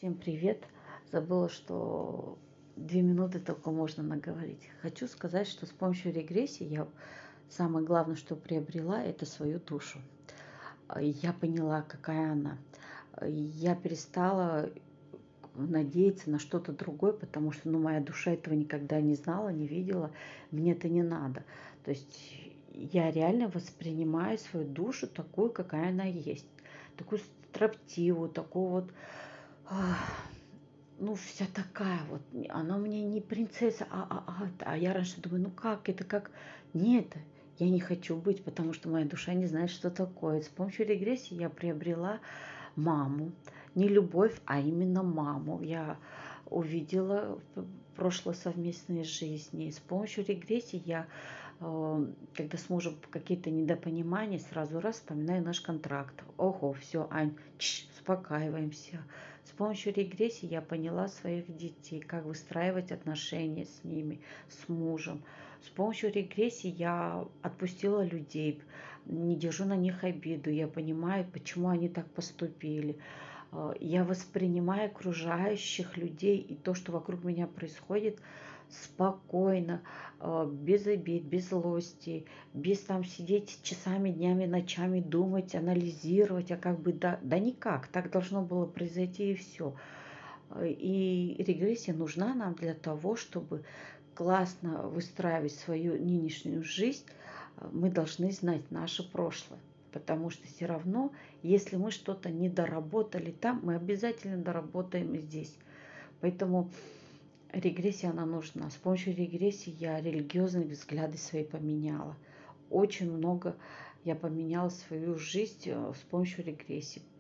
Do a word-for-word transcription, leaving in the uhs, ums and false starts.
Всем привет! Забыла, что две минуты только можно наговорить. Хочу сказать, что с помощью регрессии я самое главное, что приобрела, это свою душу. А, Я поняла, какая она. А, Я перестала надеяться на что-то другое, потому что ну, моя душа этого никогда не знала, не видела. Мне это не надо. То есть я реально воспринимаю свою душу такую, какая она есть. Такую строптивую, такую вот ну, вся такая вот, она мне не принцесса, а, а, а, а я раньше думаю, ну как, это как, нет, я не хочу быть, потому что моя душа не знает, что такое. С помощью регрессии я приобрела маму, не любовь, а именно маму. Я увидела в прошлой совместной жизни. С помощью регрессии я, э, когда с мужем какие-то недопонимания, сразу раз вспоминаю наш контракт. Ого, все, Ань, чш, успокаиваемся. С помощью регрессии я поняла своих детей, как выстраивать отношения с ними, с мужем. С помощью регрессии я отпустила людей, не держу на них обиду, я понимаю, почему они так поступили. Э, Я воспринимаю окружающих людей и то, что вокруг меня происходит, спокойно, э, без обид, без злости, без там сидеть часами, днями, ночами, думать, анализировать, а как бы да, да никак, так должно было произойти и все. И регрессия нужна нам для того, чтобы классно выстраивать свою нынешнюю жизнь. э, Мы должны знать наше прошлое. Потому что все равно, если мы что-то не доработали там, мы обязательно доработаем и здесь. Поэтому регрессия, она нужна. С помощью регрессии я религиозные взгляды свои поменяла. Очень много я поменяла свою жизнь э, с помощью регрессии.